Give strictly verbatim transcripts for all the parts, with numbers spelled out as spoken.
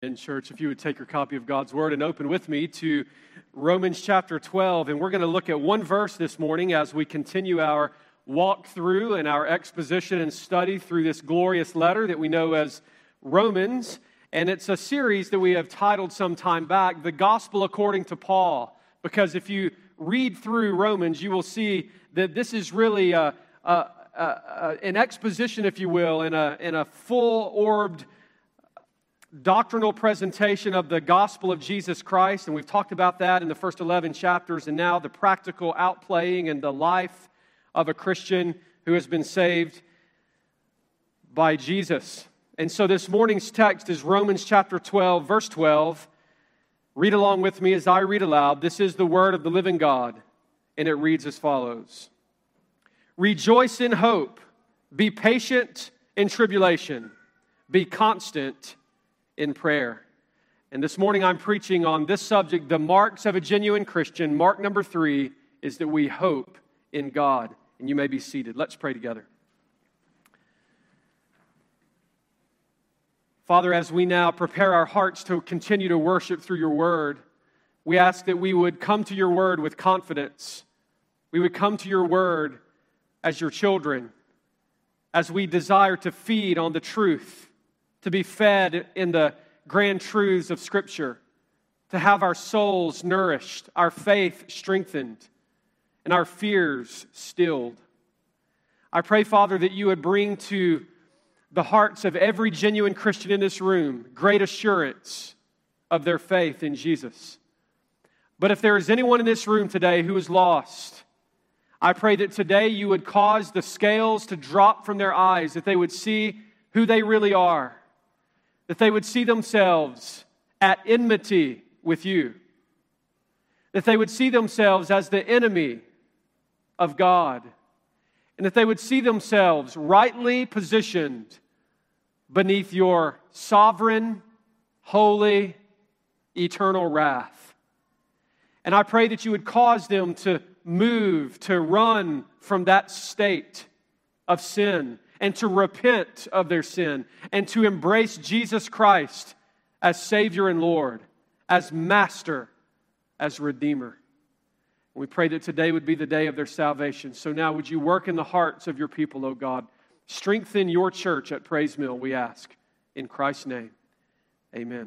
In church, if you would take your copy of God's Word and open with me to Romans chapter twelve, and we're going to look at one verse this morning as we continue our walk through and our exposition and study through this glorious letter that we know as Romans, and it's a series that we have titled some time back, The Gospel According to Paul, because if you read through Romans, you will see that this is really a, a, a, a, an exposition, if you will, in a, in a full-orbed doctrinal presentation of the gospel of Jesus Christ, and we've talked about that in the first eleven chapters, and now the practical outplaying and the life of a Christian who has been saved by Jesus. And so this morning's text is Romans chapter twelve, verse twelve. Read along with me as I read aloud. This is the word of the living God, and it reads as follows. Rejoice in hope, be patient in tribulation, be constant in prayer. And this morning I'm preaching on this subject, the marks of a genuine Christian. Mark number three is that we hope in God. And you may be seated. Let's pray together. Father, as we now prepare our hearts to continue to worship through your word, we ask that we would come to your word with confidence. We would come to your word as your children, as we desire to feed on the truth, to be fed in the grand truths of Scripture, to have our souls nourished, our faith strengthened, and our fears stilled. I pray, Father, that you would bring to the hearts of every genuine Christian in this room great assurance of their faith in Jesus. But if there is anyone in this room today who is lost, I pray that today you would cause the scales to drop from their eyes, that they would see who they really are, that they would see themselves at enmity with you, that they would see themselves as the enemy of God, and that they would see themselves rightly positioned beneath your sovereign, holy, eternal wrath. And I pray that you would cause them to move, to run from that state of sin, and to repent of their sin, and to embrace Jesus Christ as Savior and Lord, as Master, as Redeemer. We pray that today would be the day of their salvation. So now would you work in the hearts of your people, O God. Strengthen your church at Praise Mill, we ask. In Christ's name, amen.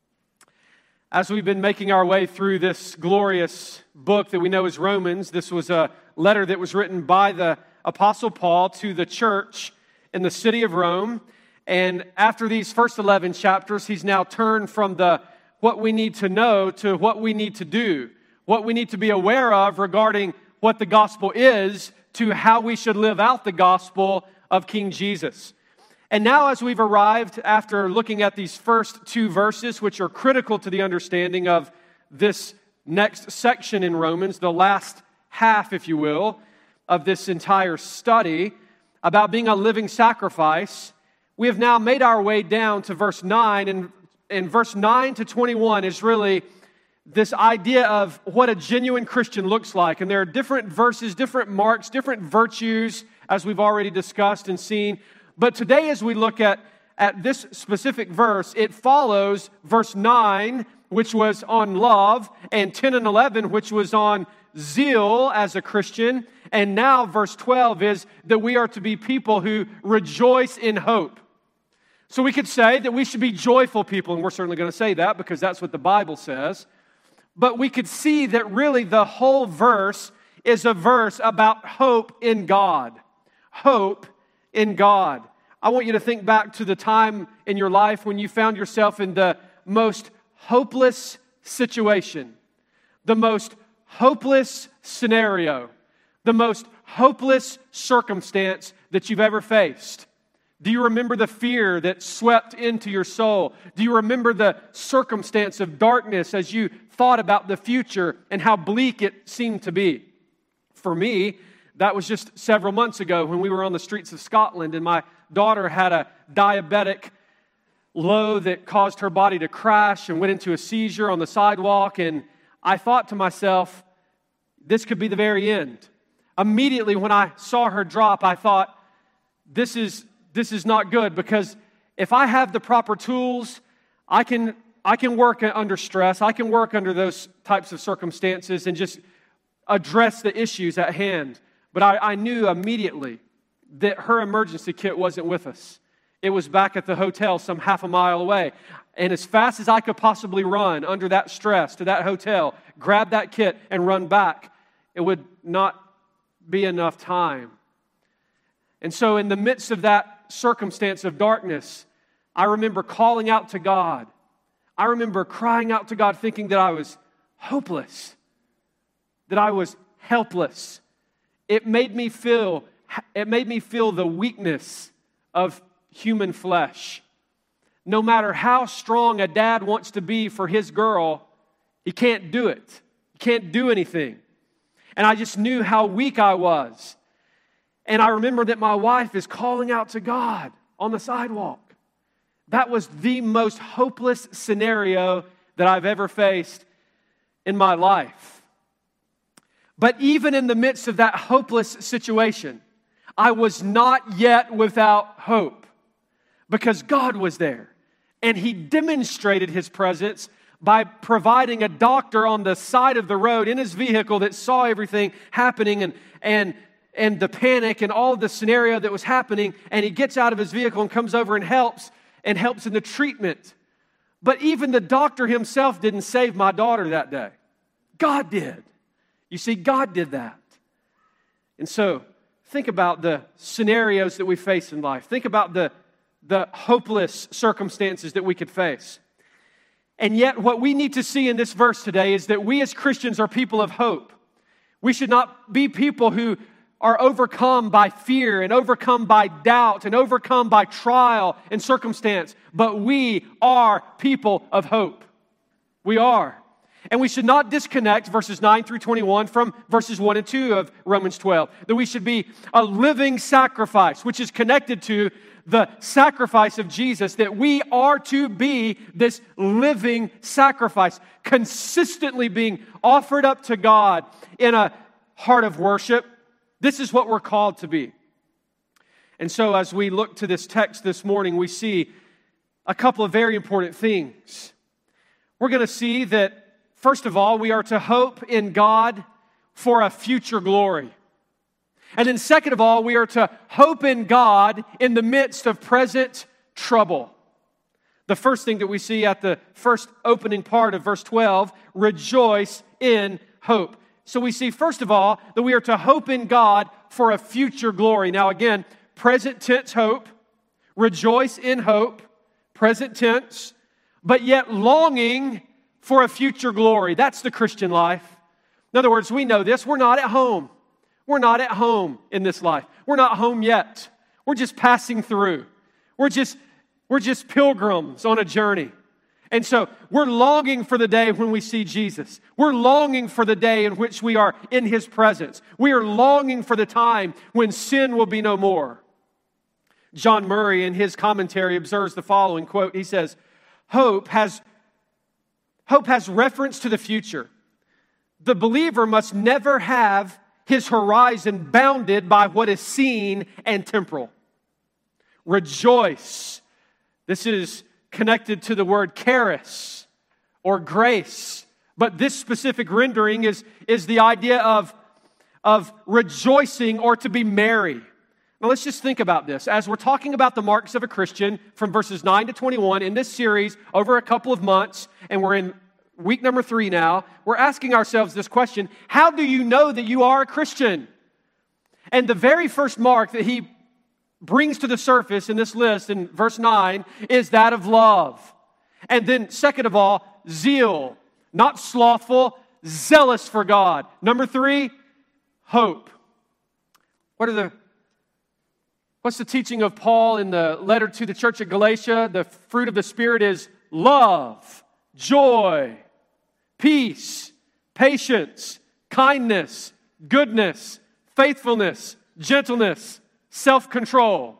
As we've been making our way through this glorious book that we know as Romans, this was a letter that was written by the Apostle Paul to the church in the city of Rome. And after these first eleven chapters, he's now turned from the what we need to know to what we need to do, what we need to be aware of regarding what the gospel is, to how we should live out the gospel of King Jesus. And now as we've arrived after looking at these first two verses, which are critical to the understanding of this next section in Romans, the last half, if you will, of this entire study about being a living sacrifice, we have now made our way down to verse nine, and in verse nine to twenty-one is really this idea of what a genuine Christian looks like. And there are different verses, different marks, different virtues, as we've already discussed and seen. But today as we look at, at this specific verse, it follows verse nine, which was on love, and ten and eleven, which was on zeal as a Christian. And now verse twelve is that we are to be people who rejoice in hope. So we could say that we should be joyful people, and we're certainly going to say that because that's what the Bible says. But we could see that really the whole verse is a verse about hope in God. Hope in God. I want you to think back to the time in your life when you found yourself in the most hopeless situation, the most hopeless scenario, the most hopeless circumstance that you've ever faced. Do you remember the fear that swept into your soul? Do you remember the circumstance of darkness as you thought about the future and how bleak it seemed to be? For me, that was just several months ago when we were on the streets of Scotland and my daughter had a diabetic low that caused her body to crash and went into a seizure on the sidewalk. And I thought to myself, this could be the very end. Immediately when I saw her drop, I thought, this is This is not good, because if I have the proper tools, I can I can work under stress. I can work under those types of circumstances and just address the issues at hand. But I, I knew immediately that her emergency kit wasn't with us. It was back at the hotel some half a mile away. And as fast as I could possibly run under that stress to that hotel, grab that kit and run back, it would not be enough time. And so in the midst of that circumstance of darkness, I remember calling out to God. I remember crying out to God thinking that I was hopeless, that I was helpless. It made me feel, it made me feel the weakness of human flesh. No matter how strong a dad wants to be for his girl, he can't do it. He can't do anything. And I just knew how weak I was. And I remember that my wife is calling out to God on the sidewalk. That was the most hopeless scenario that I've ever faced in my life. But even in the midst of that hopeless situation, I was not yet without hope because God was there. And He demonstrated His presence by providing a doctor on the side of the road in his vehicle that saw everything happening and, and, and the panic and all the scenario that was happening. And he gets out of his vehicle and comes over and helps and helps in the treatment. But even the doctor himself didn't save my daughter that day. God did. You see, God did that. And so, think about the scenarios that we face in life. Think about the, the hopeless circumstances that we could face. And yet, what we need to see in this verse today is that we as Christians are people of hope. We should not be people who are overcome by fear and overcome by doubt and overcome by trial and circumstance, but we are people of hope. We are. And we should not disconnect verses nine through twenty-one from verses one and two of Romans twelve. That we should be a living sacrifice, which is connected to the sacrifice of Jesus, that we are to be this living sacrifice, consistently being offered up to God in a heart of worship. This is what we're called to be. And so as we look to this text this morning, we see a couple of very important things. We're going to see that, first of all, we are to hope in God for a future glory. And then second of all, we are to hope in God in the midst of present trouble. The first thing that we see at the first opening part of verse twelve, rejoice in hope. So we see, first of all, that we are to hope in God for a future glory. Now again, present tense hope, rejoice in hope, present tense, but yet longing for a future glory. That's the Christian life. In other words, we know this, we're not at home. We're not at home in this life. We're not home yet. We're just passing through. We're just, we're just pilgrims on a journey. And so we're longing for the day when we see Jesus. We're longing for the day in which we are in His presence. We are longing for the time when sin will be no more. John Murray, in his commentary, observes the following quote. He says, Hope has, hope has reference to the future. The believer must never have his horizon bounded by what is seen and temporal. Rejoice. This is connected to the word charis or grace. But this specific rendering is, is the idea of, of rejoicing or to be merry. Now let's just think about this. As we're talking about the marks of a Christian from verses nine to twenty-one in this series over a couple of months, and we're in week number three now, we're asking ourselves this question: how do you know that you are a Christian? And the very first mark that he brings to the surface in this list in verse nine is that of love. And then second of all, zeal. Not slothful, zealous for God. Number three, hope. What are the What's the teaching of Paul in the letter to the church at Galatia? The fruit of the Spirit is love, joy, peace, patience, kindness, goodness, faithfulness, gentleness, self-control.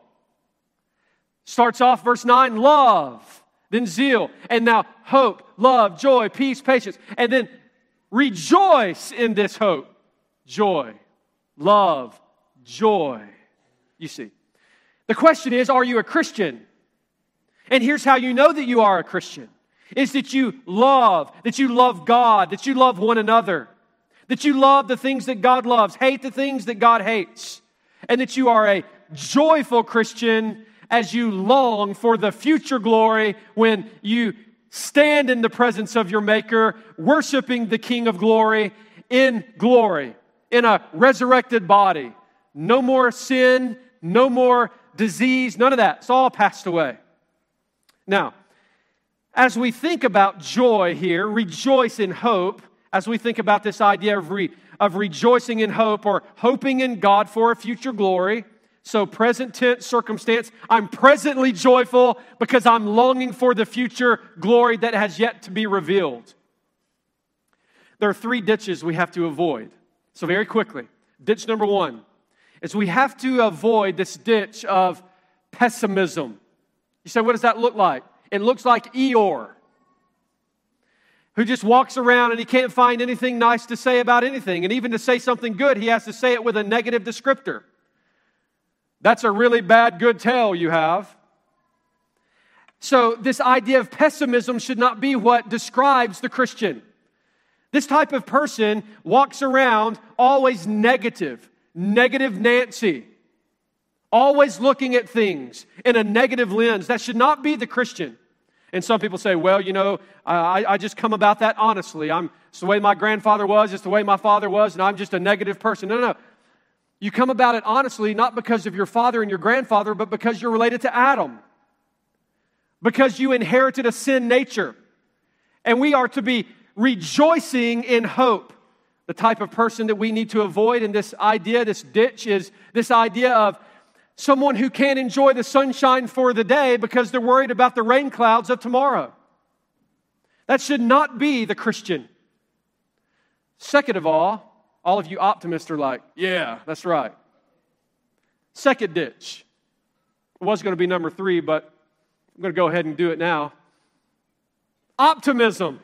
Starts off verse nine, love, then zeal, and now hope, love, joy, peace, patience, and then rejoice in this hope. Joy, love, joy. You see. The question is, are you a Christian? And here's how you know that you are a Christian. is that you love, that you love God, that you love one another, that you love the things that God loves, hate the things that God hates, and that you are a joyful Christian as you long for the future glory when you stand in the presence of your Maker, worshiping the King of glory in glory, in a resurrected body. No more sin, no more disease, none of that. It's all passed away. Now, as we think about joy here, rejoice in hope, as we think about this idea of, re, of rejoicing in hope or hoping in God for a future glory, so present tense circumstance, I'm presently joyful because I'm longing for the future glory that has yet to be revealed. There are three ditches we have to avoid. So very quickly, ditch number one is we have to avoid this ditch of pessimism. You say, what does that look like? It looks like Eeyore, who just walks around and he can't find anything nice to say about anything. And even to say something good, he has to say it with a negative descriptor. That's a really bad good tale you have. So this idea of pessimism should not be what describes the Christian. This type of person walks around always negative, negative Nancy, always looking at things in a negative lens. That should not be the Christian. And some people say, well, you know, I, I just come about that honestly. I'm, it's the way my grandfather was, it's the way my father was, and I'm just a negative person. No, no, no. You come about it honestly, not because of your father and your grandfather, but because you're related to Adam. Because you inherited a sin nature. And we are to be rejoicing in hope. The type of person that we need to avoid in this idea, this ditch, is this idea of someone who can't enjoy the sunshine for the day because they're worried about the rain clouds of tomorrow. That should not be the Christian. Second of all, all of you optimists are like, yeah, that's right. Second ditch. It was going to be number three, but I'm going to go ahead and do it now. Optimism.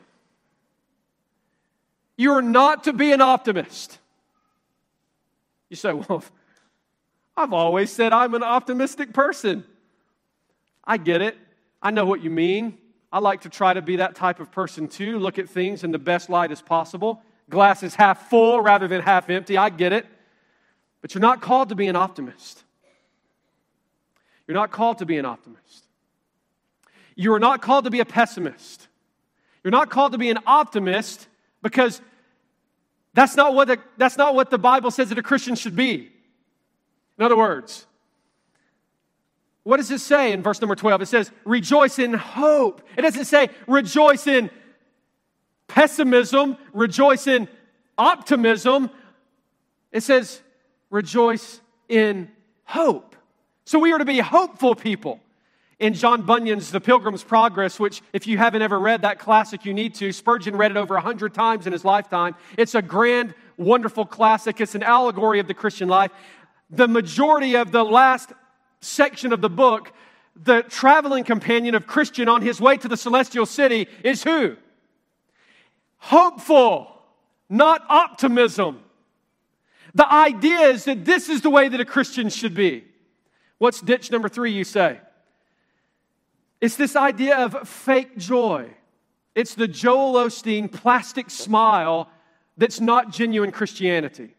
You're not to be an optimist. You say, well, I've always said I'm an optimistic person. I get it. I know what you mean. I like to try to be that type of person too. Look at things in the best light as possible. Glass is half full rather than half empty. I get it. But you're not called to be an optimist. You're not called to be an optimist. You are not called to be a pessimist. You're not called to be an optimist because that's not what the, that's not what the Bible says that a Christian should be. In other words, what does it say in verse number twelve? It says, rejoice in hope. It doesn't say rejoice in pessimism, rejoice in optimism. It says, rejoice in hope. So we are to be hopeful people. In John Bunyan's The Pilgrim's Progress, which if you haven't ever read that classic, you need to. Spurgeon read it over a hundred times in his lifetime. It's a grand, wonderful classic. It's an allegory of the Christian life. The majority of the last section of the book, the traveling companion of Christian on his way to the celestial city is who? Hopeful, not optimism. The idea is that this is the way that a Christian should be. What's ditch number three, you say? It's this idea of fake joy. It's the Joel Osteen plastic smile that's not genuine Christianity.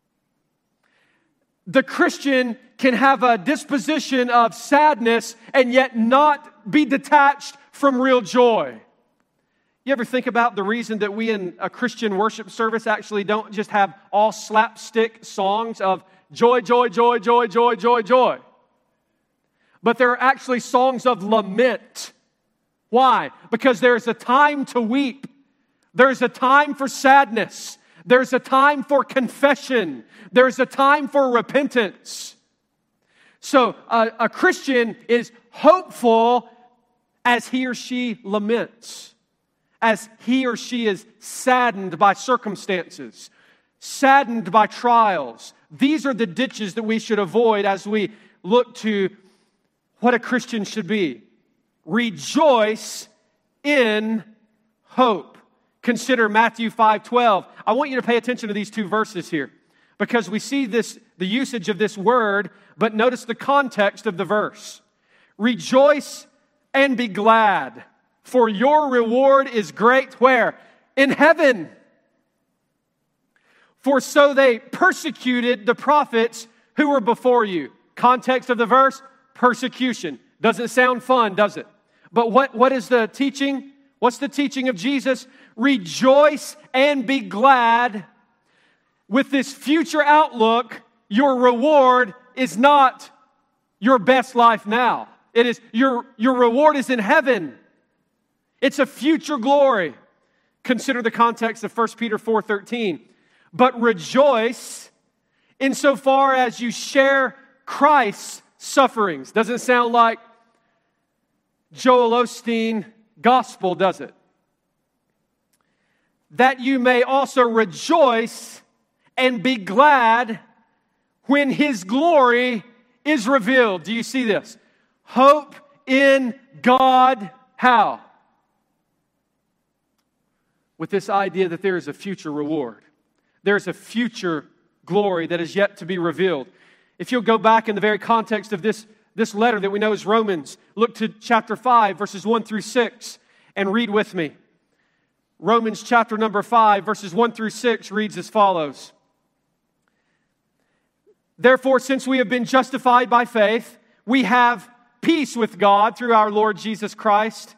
The Christian can have a disposition of sadness and yet not be detached from real joy. You ever think about the reason that we in a Christian worship service actually don't just have all slapstick songs of joy, joy, joy, joy, joy, joy, joy? But there are actually songs of lament. Why? Because there's a time to weep. There's a time for sadness. There's a time for confession. There's a time for repentance. So uh, a Christian is hopeful as he or she laments, as he or she is saddened by circumstances, saddened by trials. These are the ditches that we should avoid as we look to what a Christian should be. Rejoice in hope. Consider Matthew five twelve. I want you to pay attention to these two verses here because we see this, the usage of this word, but notice the context of the verse. Rejoice and be glad, For your reward is great where? In heaven. For so they persecuted the prophets who were before you. Context of the verse, persecution. Doesn't sound fun, does it? But what, what is the teaching? What's the teaching of Jesus? Rejoice and be glad. With this future outlook, your reward is not your best life now. It is your, your reward is in heaven. It's a future glory. Consider the context of First Peter four thirteen. But rejoice insofar as you share Christ's sufferings. Doesn't sound like Joel Osteen gospel, does it? That you may also rejoice and be glad when His glory is revealed. Do you see this? Hope in God. How? With this idea that there is a future reward. There's a future glory that is yet to be revealed. If you'll go back in the very context of this, this letter that we know is Romans, look to chapter five, verses one through six, and read with me. Romans chapter number five, verses one through six reads as follows. Therefore, since we have been justified by faith, we have peace with God through our Lord Jesus Christ.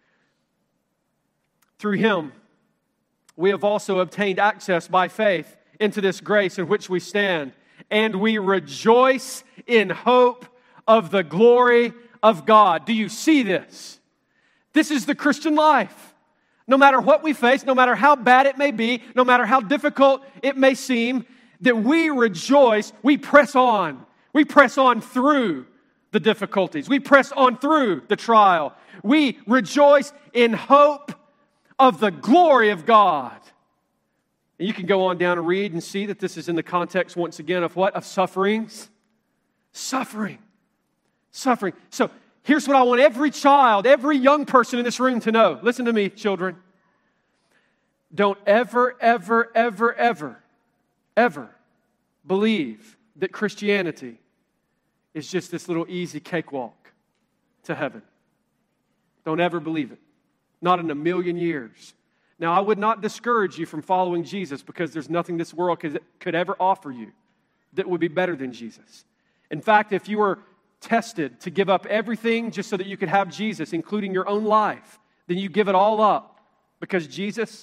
Through Him, we have also obtained access by faith into this grace in which we stand, and we rejoice in hope of the glory of God. Do you see this? This is the Christian life. No matter what we face, no matter how bad it may be, no matter how difficult it may seem, that we rejoice, we press on. We press on through the difficulties. We press on through the trial. We rejoice in hope of the glory of God. And you can go on down and read and see that this is in the context, once again, of what? Of sufferings. Suffering. Suffering. So here's what I want every child, every young person in this room to know. Listen to me, children. Don't ever, ever, ever, ever, ever believe that Christianity is just this little easy cakewalk to heaven. Don't ever believe it. Not in a million years. Now, I would not discourage you from following Jesus because there's nothing this world could, could ever offer you that would be better than Jesus. In fact, if you were tested to give up everything just so that you could have Jesus, including your own life, then you give it all up because Jesus,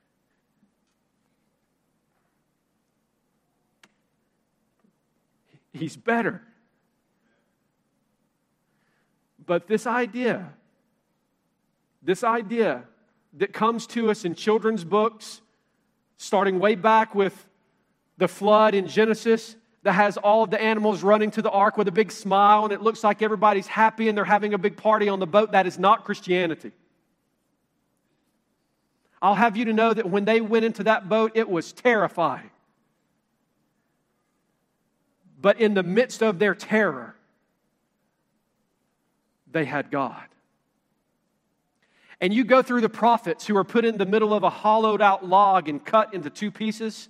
He's better. But this idea, this idea that comes to us in children's books, starting way back with the flood in Genesis, that has all of the animals running to the ark with a big smile, and it looks like everybody's happy and they're having a big party on the boat. That is not Christianity. I'll have you to know that when they went into that boat, it was terrifying. But in the midst of their terror, they had God. And you go through the prophets who are put in the middle of a hollowed out log and cut into two pieces.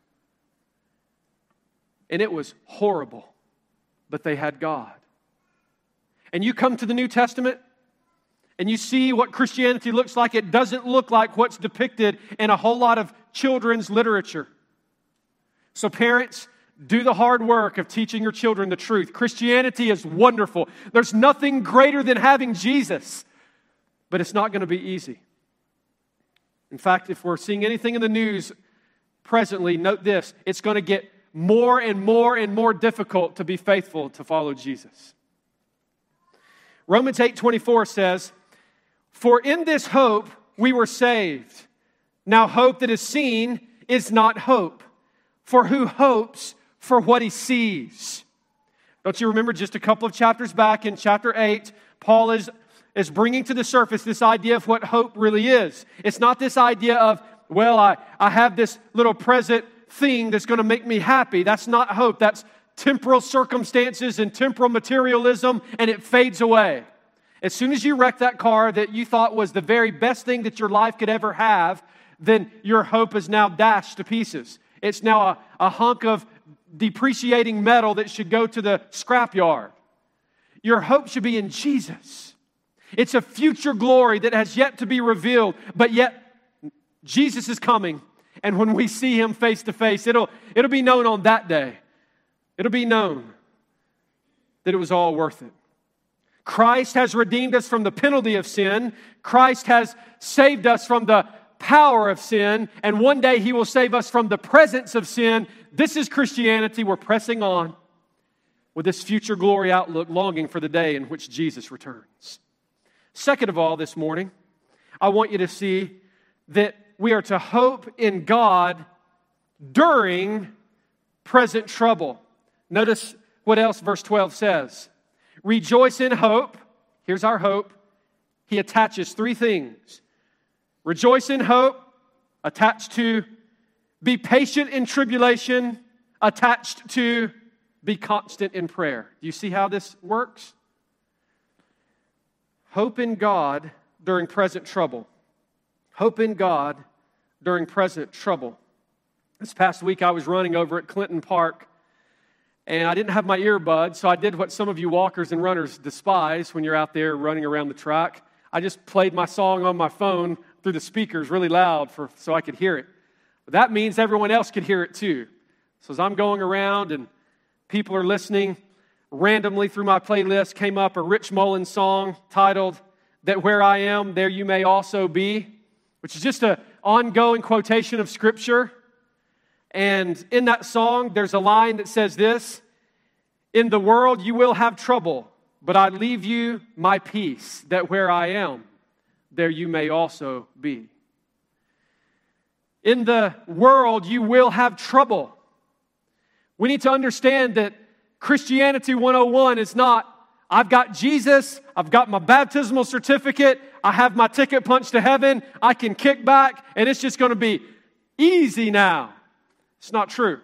And it was horrible, but they had God. And you come to the New Testament and you see what Christianity looks like. It doesn't look like what's depicted in a whole lot of children's literature. So parents, do the hard work of teaching your children the truth. Christianity is wonderful. There's nothing greater than having Jesus. But it's not going to be easy. In fact, if we're seeing anything in the news presently, note this. It's going to get more and more and more difficult to be faithful to follow Jesus. Romans eight twenty-four says, "For in this hope we were saved. Now hope that is seen is not hope. For who hopes for what he sees?" Don't you remember just a couple of chapters back in chapter eight, Paul is is bringing to the surface this idea of what hope really is. It's not this idea of, well, I, I have this little present thing that's going to make me happy. That's not hope. That's temporal circumstances and temporal materialism, and it fades away. As soon as you wreck that car that you thought was the very best thing that your life could ever have, then your hope is now dashed to pieces. It's now a, a hunk of depreciating metal that should go to the scrapyard. Your hope should be in Jesus. It's a future glory that has yet to be revealed, but yet Jesus is coming. And when we see Him face to face, it'll, it'll be known on that day. It'll be known that it was all worth it. Christ has redeemed us from the penalty of sin. Christ has saved us from the power of sin. And one day He will save us from the presence of sin. This is Christianity. We're pressing on with this future glory outlook, longing for the day in which Jesus returns. Second of all, this morning, I want you to see that we are to hope in God during present trouble. Notice what else verse twelve says. Rejoice in hope. Here's our hope. He attaches three things. Rejoice in hope, attached to be patient in tribulation, attached to be constant in prayer. Do you see how this works? Hope in God during present trouble. Hope in God during present trouble. This past week I was running over at Clinton Park, and I didn't have my earbuds, so I did what some of you walkers and runners despise when you're out there running around the track. I just played my song on my phone through the speakers really loud for so I could hear it. But that means everyone else could hear it too. So as I'm going around and people are listening, randomly through my playlist came up a Rich Mullins song titled, "That Where I Am, There You May Also Be," which is just an ongoing quotation of Scripture. And in that song, there's a line that says this, "In the world you will have trouble, but I leave you my peace, that where I am, there you may also be." In the world you will have trouble. We need to understand that Christianity one oh one is not, I've got Jesus, I've got my baptismal certificate, I have my ticket punched to heaven, I can kick back, and it's just going to be easy now. It's not true.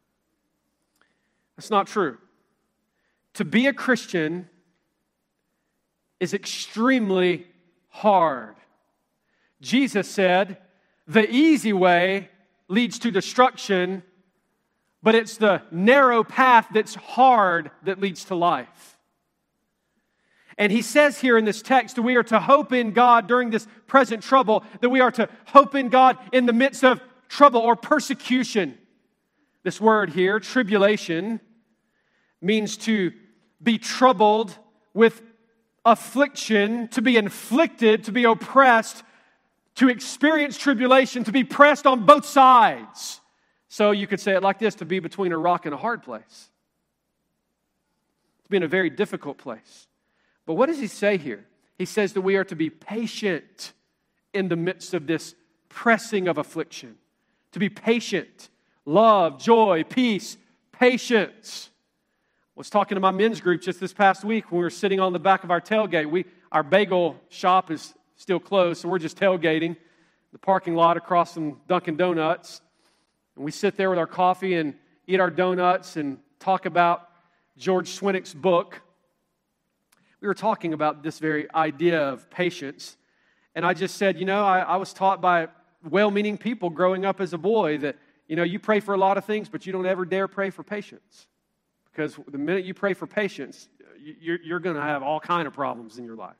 It's not true. To be a Christian is extremely hard. Jesus said, the easy way leads to destruction, but it's the narrow path that's hard that leads to life. And He says here in this text that we are to hope in God during this present trouble, that we are to hope in God in the midst of trouble or persecution. This word here, tribulation, means to be troubled with affliction, to be inflicted, to be oppressed, to experience tribulation, to be pressed on both sides. So you could say it like this, to be between a rock and a hard place. To be in a very difficult place. But what does He say here? He says that we are to be patient in the midst of this pressing of affliction. To be patient. Love, joy, peace, patience. I was talking to my men's group just this past week when we were sitting on the back of our tailgate. We, our bagel shop is still closed, so we're just tailgating the parking lot across from Dunkin' Donuts. And we sit there with our coffee and eat our donuts and talk about George Swinnock's book. We were talking about this very idea of patience. And I just said, you know, I, I was taught by well-meaning people growing up as a boy that, you know, you pray for a lot of things, but you don't ever dare pray for patience. Because the minute you pray for patience, you're, you're going to have all kinds of problems in your life.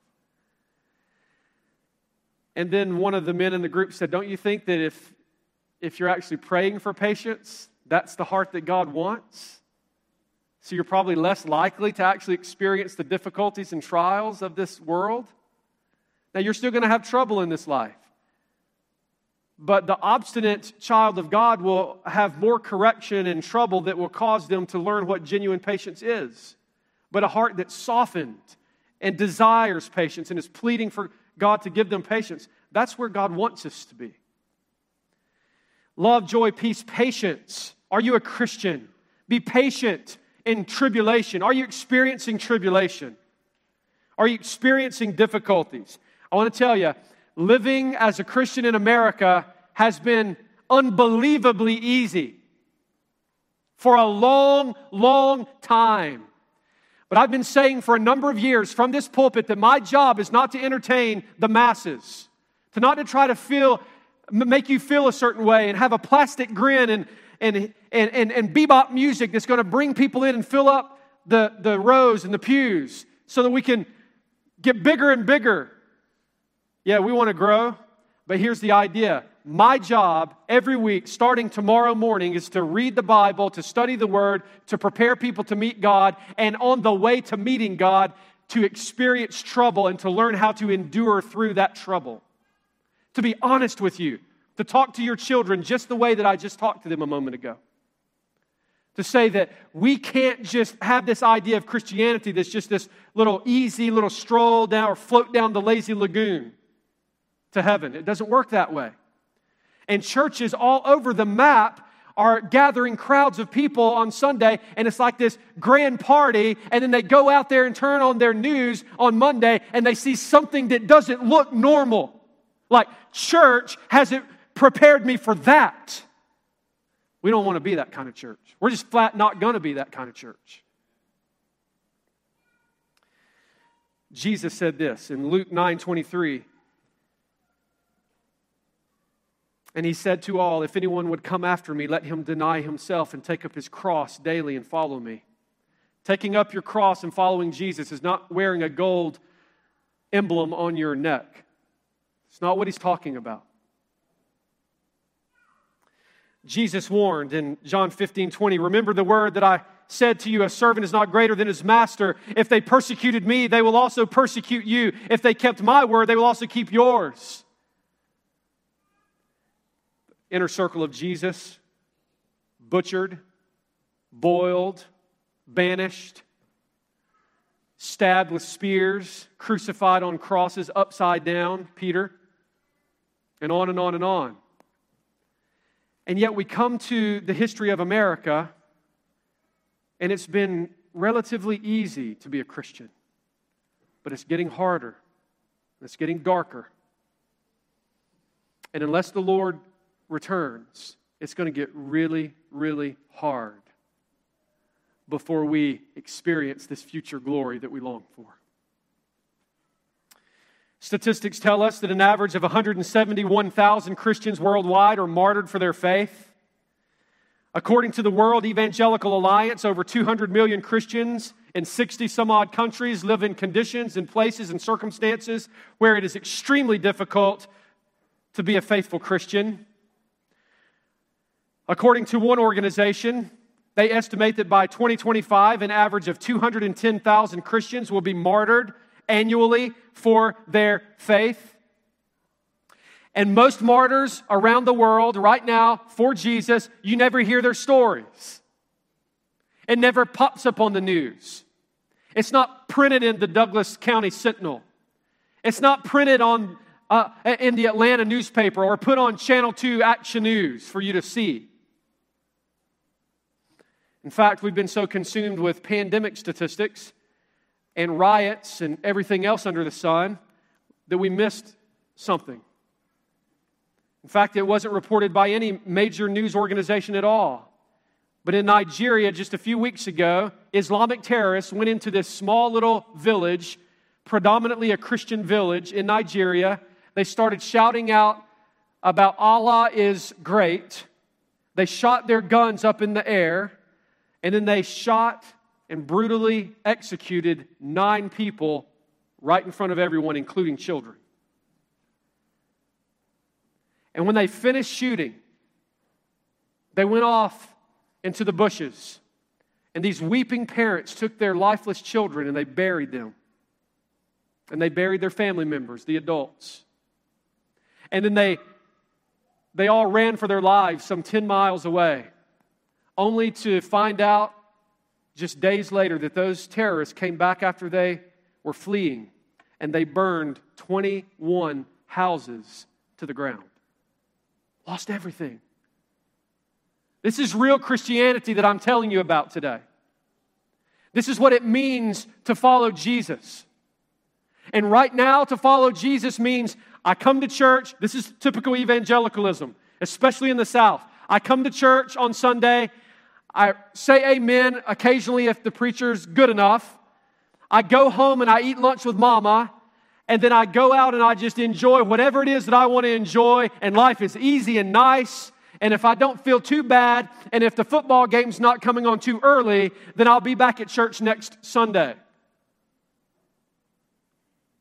And then one of the men in the group said, don't you think that if if you're actually praying for patience, that's the heart that God wants? So you're probably less likely to actually experience the difficulties and trials of this world. Now, you're still going to have trouble in this life. But the obstinate child of God will have more correction and trouble that will cause them to learn what genuine patience is. But a heart that's softened and desires patience and is pleading for God to give them patience, that's where God wants us to be. Love, joy, peace, patience. Are you a Christian? Be patient in tribulation. Are you experiencing tribulation? Are you experiencing difficulties? I want to tell you, living as a Christian in America has been unbelievably easy for a long, long time. But I've been saying for a number of years from this pulpit that my job is not to entertain the masses, to not to try to feel, make you feel a certain way and have a plastic grin and and and and, and bebop music that's going to bring people in and fill up the, the rows and the pews so that we can get bigger and bigger. Yeah, we want to grow, but here's the idea. My job every week, starting tomorrow morning, is to read the Bible, to study the Word, to prepare people to meet God, and on the way to meeting God, to experience trouble and to learn how to endure through that trouble. To be honest with you, to talk to your children just the way that I just talked to them a moment ago. To say that we can't just have this idea of Christianity that's just this little easy little stroll down or float down the lazy lagoon to heaven. It doesn't work that way. And churches all over the map are gathering crowds of people on Sunday, and it's like this grand party, and then they go out there and turn on their news on Monday, and they see something that doesn't look normal. Like, church hasn't prepared me for that. We don't want to be that kind of church. We're just flat not going to be that kind of church. Jesus said this in Luke nine twenty-three. And he said to all, if anyone would come after me, let him deny himself and take up his cross daily and follow me. Taking up your cross and following Jesus is not wearing a gold emblem on your neck. It's not what he's talking about. Jesus warned in John fifteen twenty, remember the word that I said to you, a servant is not greater than his master. If they persecuted me, they will also persecute you. If they kept my word, they will also keep yours. Inner circle of Jesus, butchered, boiled, banished, stabbed with spears, crucified on crosses upside down, Peter, and on and on and on. And yet we come to the history of America, and it's been relatively easy to be a Christian, but it's getting harder, it's getting darker. And unless the Lord returns, it's going to get really, really hard before we experience this future glory that we long for. Statistics tell us that an average of one hundred seventy-one thousand Christians worldwide are martyred for their faith. According to the World Evangelical Alliance, over two hundred million Christians in sixty some odd countries live in conditions and places and circumstances where it is extremely difficult to be a faithful Christian. According to one organization, they estimate that by twenty twenty-five, an average of two hundred ten thousand Christians will be martyred annually for their faith. And most martyrs around the world right now for Jesus, you never hear their stories. It never pops up on the news. It's not printed in the Douglas County Sentinel. It's not printed on uh, in the Atlanta newspaper or put on Channel two Action News for you to see. In fact, we've been so consumed with pandemic statistics and riots and everything else under the sun that we missed something. In fact, it wasn't reported by any major news organization at all. But in Nigeria, just a few weeks ago, Islamic terrorists went into this small little village, predominantly a Christian village in Nigeria. They started shouting out about Allah is great. They shot their guns up in the air. And then they shot and brutally executed nine people right in front of everyone, including children. And when they finished shooting, they went off into the bushes. And these weeping parents took their lifeless children and they buried them. And they buried their family members, the adults. And then they, they all ran for their lives some ten miles away, only to find out just days later that those terrorists came back after they were fleeing and they burned twenty-one houses to the ground. Lost everything. This is real Christianity that I'm telling you about today. This is what it means to follow Jesus. And right now, to follow Jesus means I come to church. This is typical evangelicalism, especially in the South. I come to church on Sunday. I say amen occasionally if the preacher's good enough. I go home and I eat lunch with mama. And then I go out and I just enjoy whatever it is that I want to enjoy. And life is easy and nice. And if I don't feel too bad, and if the football game's not coming on too early, then I'll be back at church next Sunday.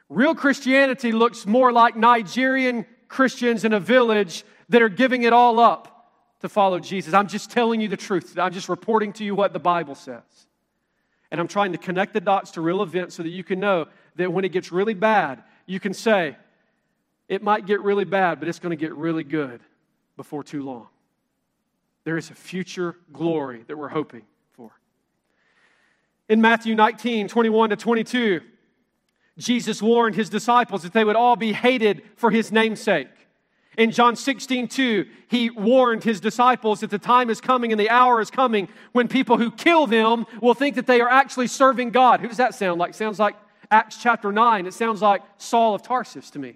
Real Christianity looks more like Nigerian Christians in a village that are giving it all up to follow Jesus. I'm just telling you the truth. I'm just reporting to you what the Bible says. And I'm trying to connect the dots to real events so that you can know that when it gets really bad, you can say, it might get really bad, but it's going to get really good before too long. There is a future glory that we're hoping for. In Matthew nineteen, twenty-one to twenty-two, Jesus warned his disciples that they would all be hated for his name's sake. In John sixteen, two, he warned his disciples that the time is coming and the hour is coming when people who kill them will think that they are actually serving God. Who does that sound like? Sounds like Acts chapter nine. It sounds like Saul of Tarsus to me.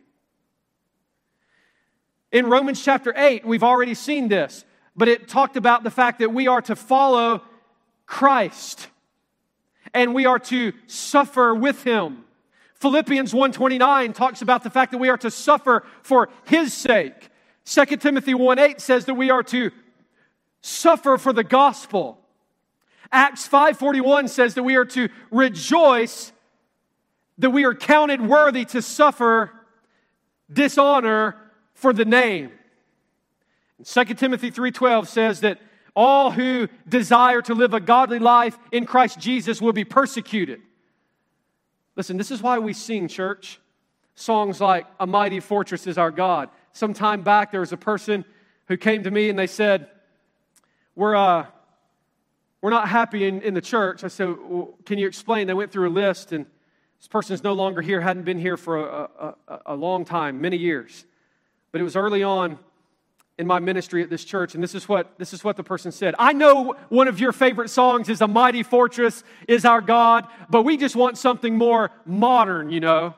In Romans chapter eight, we've already seen this, but it talked about the fact that we are to follow Christ and we are to suffer with him. Philippians one twenty-nine talks about the fact that we are to suffer for his sake. Second Timothy one eight says that we are to suffer for the gospel. Acts five forty-one says that we are to rejoice that we are counted worthy to suffer dishonor for the name. Second Timothy three twelve says that all who desire to live a godly life in Christ Jesus will be persecuted. Listen, this is why we sing, church, songs like A Mighty Fortress Is Our God. Some time back, there was a person who came to me and they said, we're, uh, we're not happy in, in the church. I said, well, can you explain? They went through a list, and this person is no longer here, hadn't been here for a, a, a long time, many years. But it was early on in my ministry at this church, and this is what this is what the person said. I know one of your favorite songs is A Mighty Fortress Is Our God, but we just want something more modern, you know.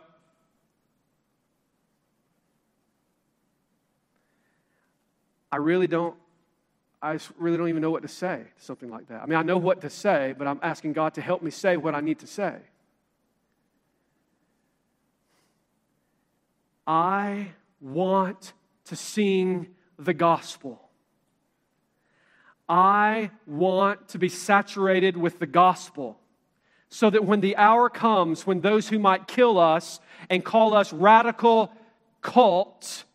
I really don't, I really don't even know what to say to something like that. I mean, I know what to say, but I'm asking God to help me say what I need to say. I want to sing the gospel. I want to be saturated with the gospel so that when the hour comes, when those who might kill us and call us radical cults,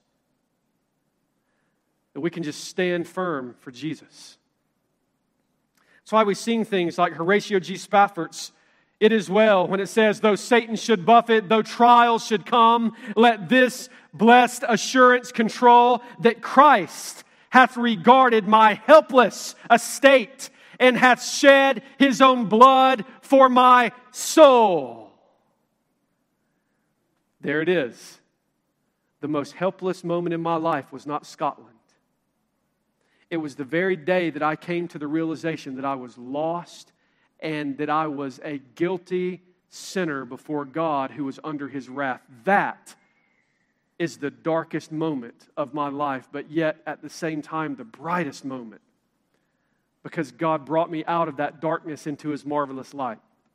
that we can just stand firm for Jesus. That's why we sing things like Horatio G. Spafford's "It Is Well," when it says, though Satan should buffet, though trials should come, let this blessed assurance control that Christ hath regarded my helpless estate and hath shed his own blood for my soul. There it is. The most helpless moment in my life was not Scotland. It was the very day that I came to the realization that I was lost and that I was a guilty sinner before God who was under his wrath. That is the darkest moment of my life, but yet at the same time the brightest moment, because God brought me out of that darkness into his marvelous light.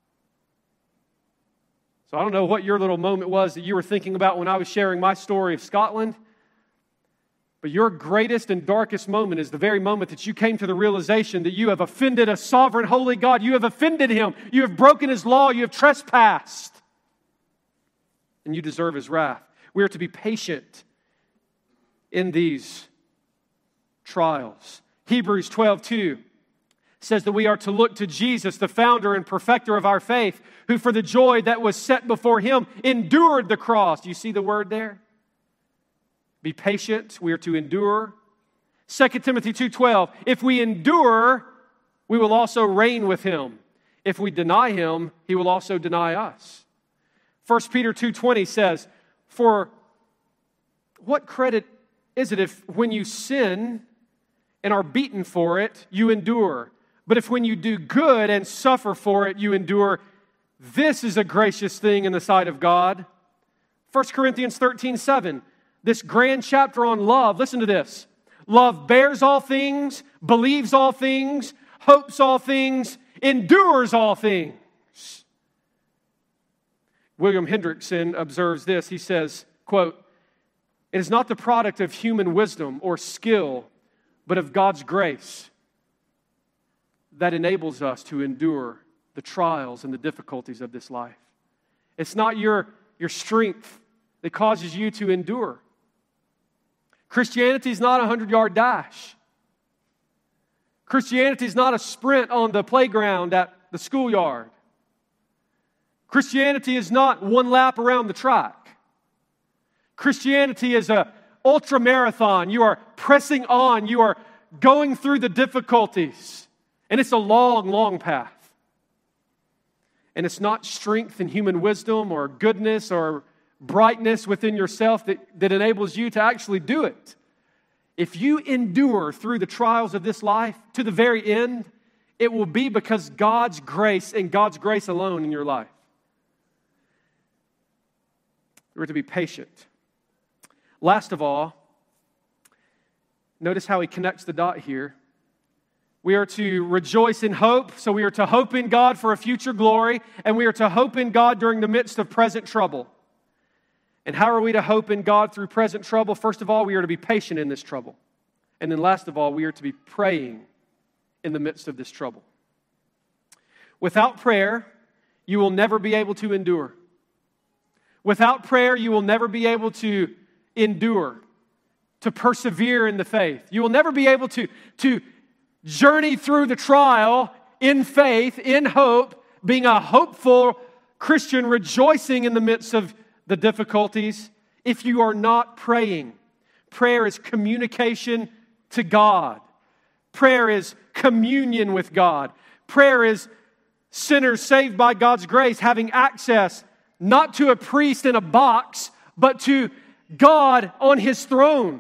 So I don't know what your little moment was that you were thinking about when I was sharing my story of Scotland, but your greatest and darkest moment is the very moment that you came to the realization that you have offended a sovereign, holy God. You have offended him. You have broken his law. You have trespassed. And you deserve his wrath. We are to be patient in these trials. Hebrews twelve two says that we are to look to Jesus, the founder and perfecter of our faith, who for the joy that was set before him endured the cross. Do you see the word there? Be patient. We are to endure. Second Timothy two twelve, if we endure, we will also reign with him. If we deny him, he will also deny us. First Peter two twenty says, for what credit is it if when you sin and are beaten for it, you endure? But if when you do good and suffer for it, you endure, this is a gracious thing in the sight of God. First Corinthians thirteen seven, this grand chapter on love, listen to this. Love bears all things, believes all things, hopes all things, endures all things. William Hendrickson observes this. He says, quote, it is not the product of human wisdom or skill, but of God's grace that enables us to endure the trials and the difficulties of this life. It's not your your strength that causes you to endure. Christianity is not a hundred-yard dash. Christianity is not a sprint on the playground at the schoolyard. Christianity is not one lap around the track. Christianity is an ultra marathon. You are pressing on. You are going through the difficulties. And it's a long, long path. And it's not strength and human wisdom or goodness or brightness within yourself that, that enables you to actually do it. If you endure through the trials of this life to the very end, it will be because God's grace and God's grace alone in your life. We're to be patient. Last of all, notice how he connects the dot here. We are to rejoice in hope, so we are to hope in God for a future glory, and we are to hope in God during the midst of present trouble. And how are we to hope in God through present trouble? First of all, we are to be patient in this trouble. And then last of all, we are to be praying in the midst of this trouble. Without prayer, you will never be able to endure. Without prayer, you will never be able to endure, to persevere in the faith. You will never be able to, to journey through the trial in faith, in hope, being a hopeful Christian, rejoicing in the midst of the difficulties, if you are not praying. Prayer is communication to God. Prayer is communion with God. Prayer is sinners saved by God's grace having access not to a priest in a box, but to God on His throne.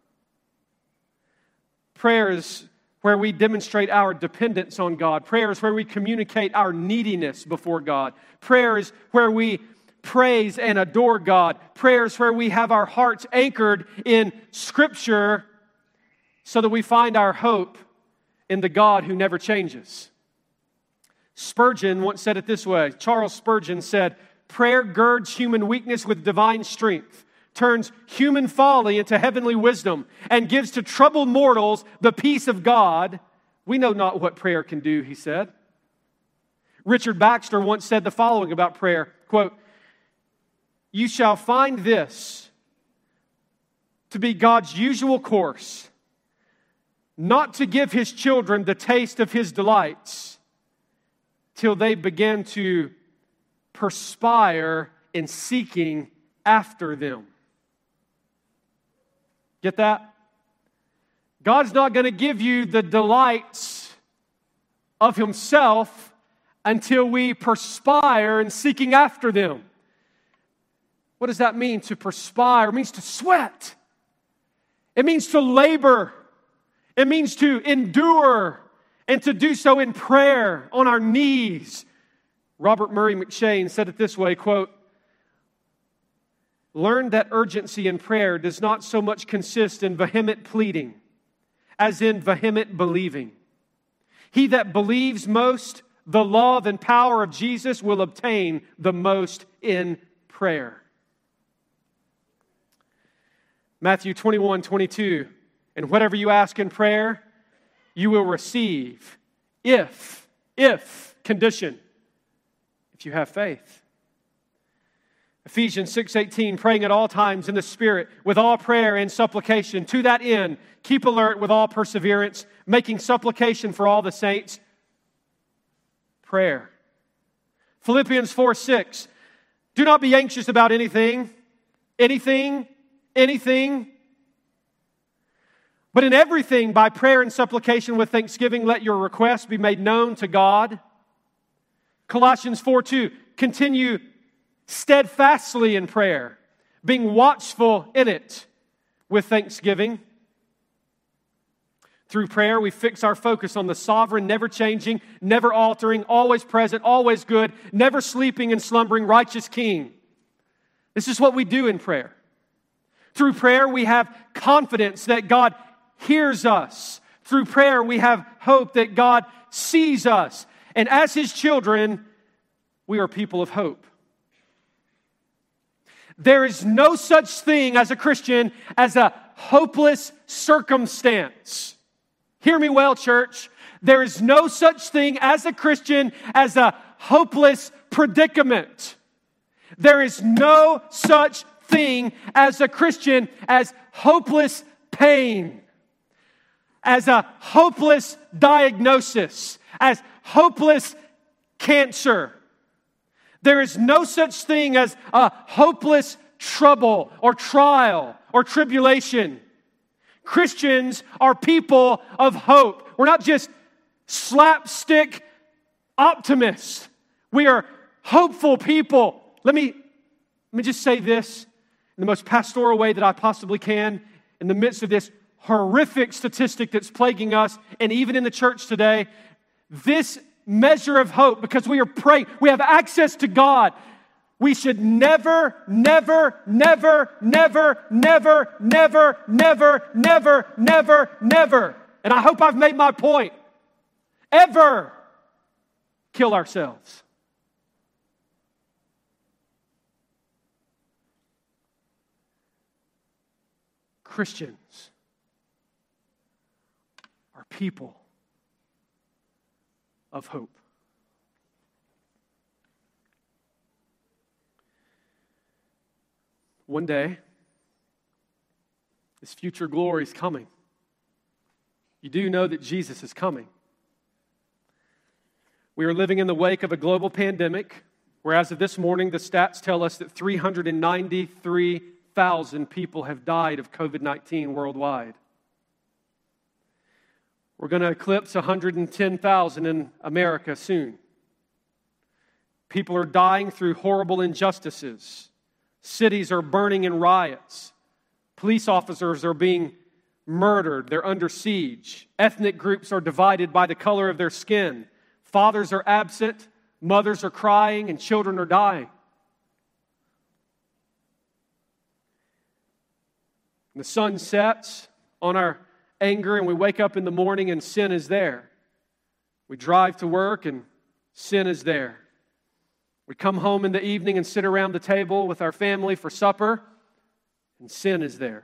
Prayer is where we demonstrate our dependence on God. Prayer is where we communicate our neediness before God. Prayer is where we praise and adore God. Prayer is where we have our hearts anchored in Scripture so that we find our hope in the God who never changes. Spurgeon once said it this way. Charles Spurgeon said, "Prayer girds human weakness with divine strength, turns human folly into heavenly wisdom, and gives to troubled mortals the peace of God. We know not what prayer can do," he said. Richard Baxter once said the following about prayer, quote, "You shall find this to be God's usual course, not to give His children the taste of His delights till they begin to perspire in seeking after them." Get that? God's not going to give you the delights of Himself until we perspire in seeking after them. What does that mean, to perspire? It means to sweat. It means to labor. It means to endure and to do so in prayer on our knees. Robert Murray McCheyne said it this way, quote, "Learn that urgency in prayer does not so much consist in vehement pleading as in vehement believing. He that believes most the love and power of Jesus will obtain the most in prayer." Matthew twenty-one, twenty-two, "And whatever you ask in prayer, you will receive if, if, condition, if you have faith." Ephesians six eighteen, "Praying at all times in the Spirit with all prayer and supplication. To that end, keep alert with all perseverance, making supplication for all the saints." Prayer. Philippians four six, "Do not be anxious about anything, anything, anything, but in everything by prayer and supplication with thanksgiving let your requests be made known to God." Colossians four two, "Continue steadfastly in prayer, being watchful in it with thanksgiving." Through prayer, we fix our focus on the sovereign, never changing, never altering, always present, always good, never sleeping and slumbering, righteous King. This is what we do in prayer. Through prayer, we have confidence that God hears us. Through prayer, we have hope that God sees us. And as His children, we are people of hope. There is no such thing as a Christian as a hopeless circumstance. Hear me well, church. There is no such thing as a Christian as a hopeless predicament. There is no such thing as a Christian as hopeless pain, as a hopeless diagnosis, as hopeless cancer. There is no such thing as a hopeless trouble or trial or tribulation. Christians are people of hope. We're not just slapstick optimists. We are hopeful people. Let me, let me just say this in the most pastoral way that I possibly can in the midst of this horrific statistic that's plaguing us and even in the church today. This measure of hope, because we are praying, we have access to God. We should never, never, never, never, never, never, never, never, never, never, and I hope I've made my point, ever kill ourselves. Christians are people of hope. One day, this future glory is coming. You do know that Jesus is coming. We are living in the wake of a global pandemic, where as of this morning, the stats tell us that three hundred ninety-three thousand people have died of covid nineteen worldwide. We're going to eclipse one hundred ten thousand in America soon. People are dying through horrible injustices. Cities are burning in riots. Police officers are being murdered. They're under siege. Ethnic groups are divided by the color of their skin. Fathers are absent. Mothers are crying, and children are dying. The sun sets on our anger, and we wake up in the morning and sin is there. We drive to work and sin is there. We come home in the evening and sit around the table with our family for supper, and sin is there.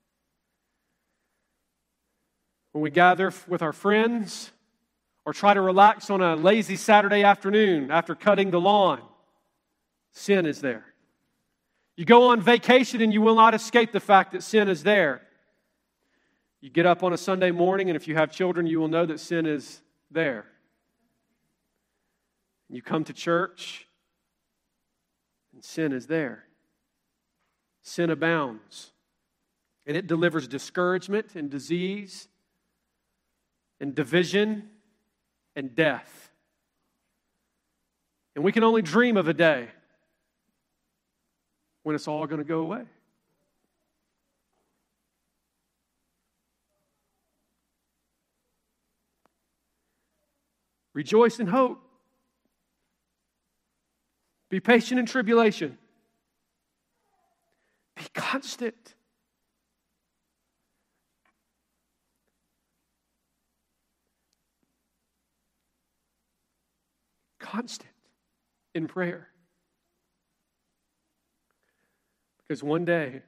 When we gather with our friends or try to relax on a lazy Saturday afternoon after cutting the lawn, sin is there. You go on vacation and you will not escape the fact that sin is there. You get up on a Sunday morning, and if you have children, you will know that sin is there. You come to church, and sin is there. Sin abounds, and it delivers discouragement and disease and division and death. And we can only dream of a day when it's all going to go away. Rejoice in hope. Be patient in tribulation. Be constant. Constant in prayer. Because one day,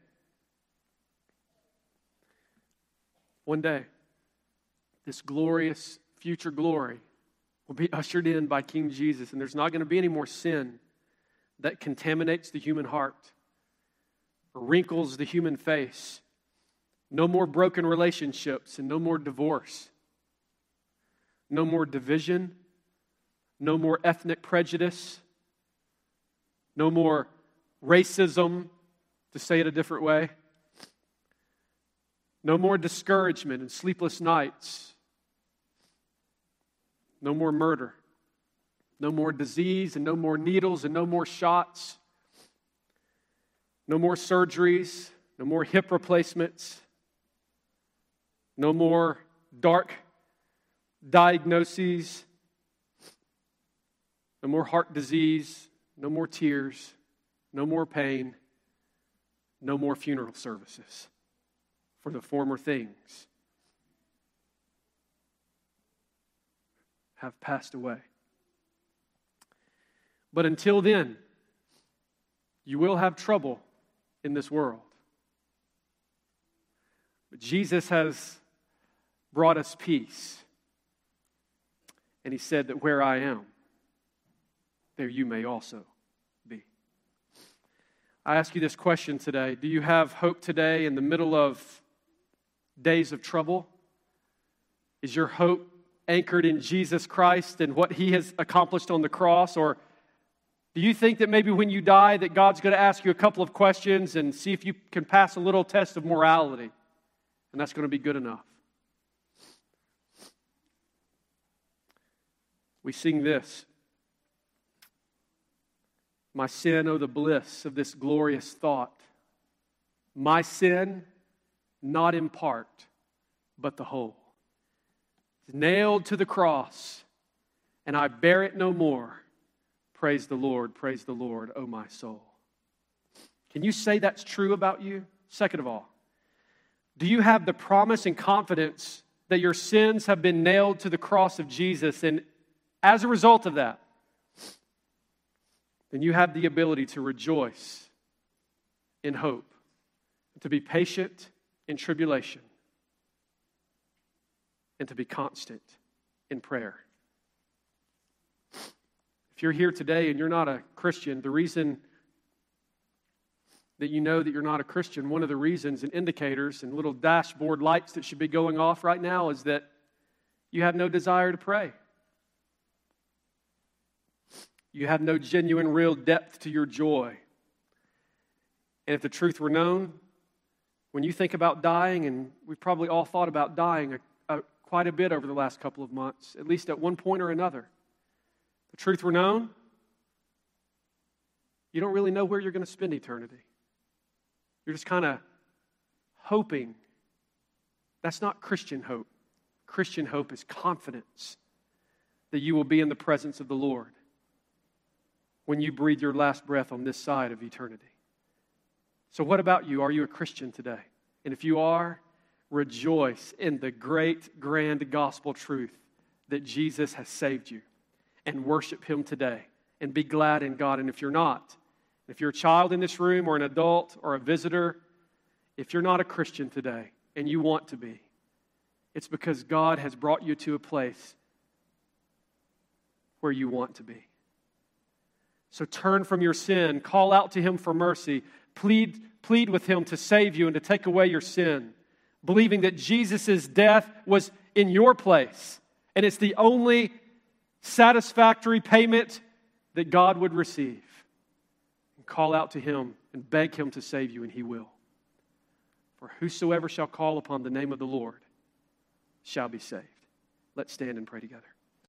one day, this glorious future glory will be ushered in by King Jesus, and there's not going to be any more sin that contaminates the human heart or wrinkles the human face. No more broken relationships and no more divorce. No more division. No more ethnic prejudice. No more racism, to say it a different way. No more discouragement and sleepless nights. No more murder. No more disease and no more needles and no more shots. No more surgeries. No more hip replacements. No more dark diagnoses. No more heart disease. No more tears. No more pain. No more funeral services for the former things have passed away. But until then, you will have trouble in this world. But Jesus has brought us peace. And He said that where I am, there you may also be. I ask you this question today. Do you have hope today in the middle of days of trouble? Is your hope anchored in Jesus Christ and what He has accomplished on the cross? Or do you think that maybe when you die that God's going to ask you a couple of questions and see if you can pass a little test of morality, and that's going to be good enough? We sing this. My sin, oh the bliss of this glorious thought. My sin, not in part, but the whole. It's nailed to the cross, and I bear it no more. Praise the Lord, praise the Lord, oh my soul. Can you say that's true about you? Second of all, do you have the promise and confidence that your sins have been nailed to the cross of Jesus, and as a result of that, then you have the ability to rejoice in hope, to be patient in tribulation, and to be constant in prayer. If you're here today and you're not a Christian, the reason that you know that you're not a Christian, one of the reasons and indicators and little dashboard lights that should be going off right now is that you have no desire to pray. You have no genuine, real depth to your joy. And if the truth were known, when you think about dying, and we've probably all thought about dying a, a, quite a bit over the last couple of months, at least at one point or another, the truth were known, you don't really know where you're going to spend eternity. You're just kind of hoping. That's not Christian hope. Christian hope is confidence that you will be in the presence of the Lord when you breathe your last breath on this side of eternity. So what about you? Are you a Christian today? And if you are, rejoice in the great, grand gospel truth that Jesus has saved you, and worship Him today, and be glad in God. And if you're not, if you're a child in this room or an adult or a visitor, if you're not a Christian today and you want to be, it's because God has brought you to a place where you want to be. So turn from your sin, call out to Him for mercy, plead, plead with Him to save you and to take away your sin, believing that Jesus' death was in your place, and it's the only satisfactory payment that God would receive. And call out to Him and beg Him to save you, and He will. For whosoever shall call upon the name of the Lord shall be saved. Let's stand and pray together.